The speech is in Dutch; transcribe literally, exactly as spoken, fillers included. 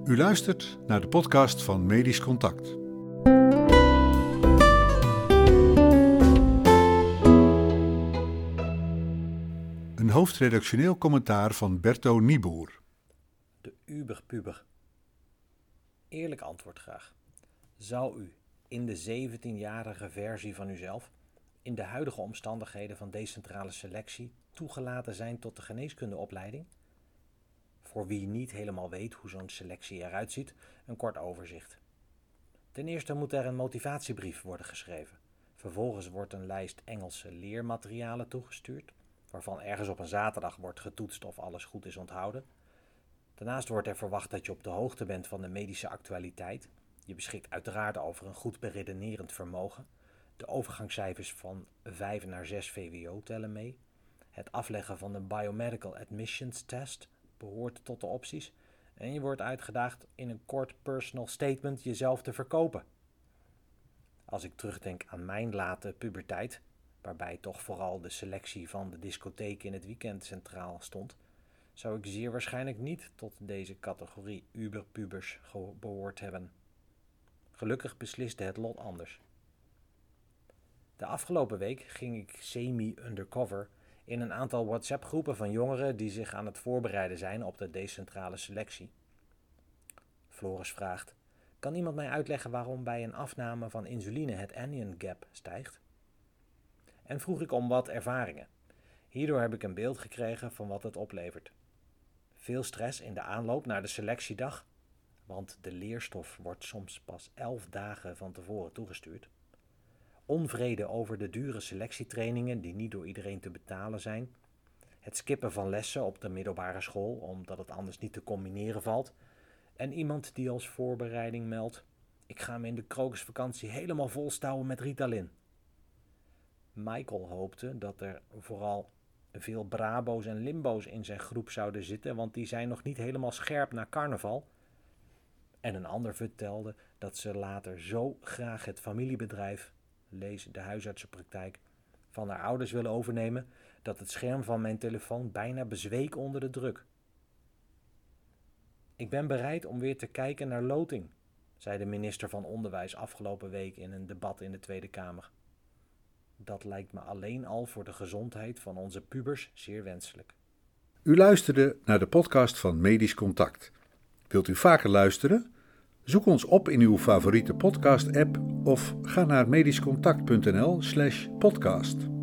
U luistert naar de podcast van Medisch Contact. Een hoofdredactioneel commentaar van Berto Nieboer. De uberpuber. Eerlijk antwoord graag. Zou u in de zeventienjarige versie van uzelf, in de huidige omstandigheden van decentrale selectie, toegelaten zijn tot de geneeskundeopleiding? Voor wie niet helemaal weet hoe zo'n selectie eruit ziet, een kort overzicht. Ten eerste moet er een motivatiebrief worden geschreven. Vervolgens wordt een lijst Engelse leermaterialen toegestuurd, waarvan ergens op een zaterdag wordt getoetst of alles goed is onthouden. Daarnaast wordt er verwacht dat je op de hoogte bent van de medische actualiteit. Je beschikt uiteraard over een goed beredenerend vermogen. De overgangscijfers van vijf naar zes V W O tellen mee. Het afleggen van de Biomedical Admissions Test behoort tot de opties. En je wordt uitgedaagd in een kort personal statement jezelf te verkopen. Als ik terugdenk aan mijn late puberteit, waarbij toch vooral de selectie van de discotheek in het weekend centraal stond, zou ik zeer waarschijnlijk niet tot deze categorie uberpubers behoord hebben. Gelukkig besliste het lot anders. De afgelopen week ging ik semi-undercover in een aantal WhatsApp-groepen van jongeren die zich aan het voorbereiden zijn op de decentrale selectie. Floris vraagt: kan iemand mij uitleggen waarom bij een afname van insuline het anion gap stijgt? En vroeg ik om wat ervaringen. Hierdoor heb ik een beeld gekregen van wat het oplevert. Veel stress in de aanloop naar de selectiedag, want de leerstof wordt soms pas elf dagen van tevoren toegestuurd. Onvrede over de dure selectietrainingen die niet door iedereen te betalen zijn. Het skippen van lessen op de middelbare school, omdat het anders niet te combineren valt. En iemand die als voorbereiding meldt: ik ga me in de krokusvakantie helemaal volstouwen met Ritalin. Michael hoopte dat er vooral veel Brabo's en Limbo's in zijn groep zouden zitten, want die zijn nog niet helemaal scherp na carnaval. En een ander vertelde dat ze later zo graag het familiebedrijf, lees de huisartsenpraktijk, van haar ouders willen overnemen, dat het scherm van mijn telefoon bijna bezweek onder de druk. Ik ben bereid om weer te kijken naar loting, zei de minister van Onderwijs afgelopen week in een debat in de Tweede Kamer. Dat lijkt me alleen al voor de gezondheid van onze pubers zeer wenselijk. U luisterde naar de podcast van Medisch Contact. Wilt u vaker luisteren? Zoek ons op in uw favoriete podcast-app of ga naar medischcontact punt n l slash podcast.